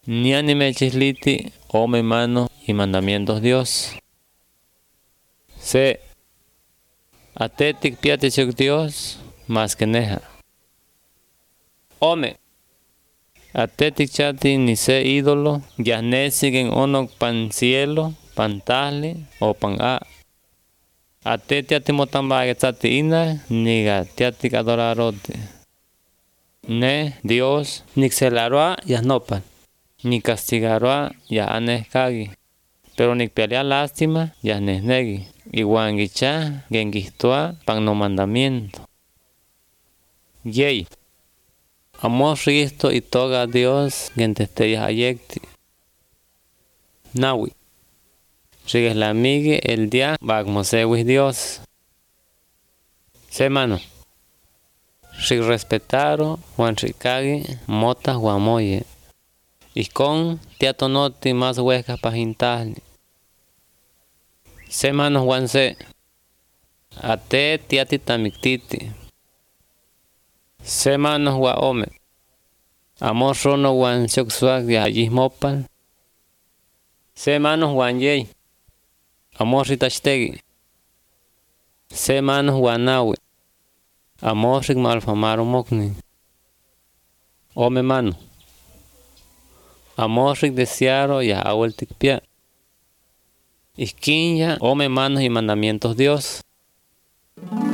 Ni animechisliti, ome manos y mandamientos Dios. Se atetic piatichuk Dios más que neja. Ome atetic chati ni se ídolo, yasnesig en onok pan cielo, pan tahli o pan a. Atetiati motamba chati ina, niga tiatic adorarote. Ne Dios nixelaroa yasnopan, ni castigaroa ya aneskagi, pero ni pelea lástima yasnesnegi, iguan gicha gengistua pan no mandamiento. Yey. Amor Cristo y toga Dios gentesteyas ayecti. Nawi. Sigues la migue el día bagmosewis Dios. Semano. Si respetaro Juan Ricagi mota guamoye. Y con tiatonoti más huescas pajintali. Semano Juan se. Ate tiati tamictiti. Semano Juan ome. Amor rono Juan xoxuag ya yismopal. Semano Juan yey. Amor ritastegi. Semano Juan nawi. Amor rik malfamaro mokni. Ome mano. Amor rik desearo ya awel tikpia. Isquinja ome manos y mandamientos Dios.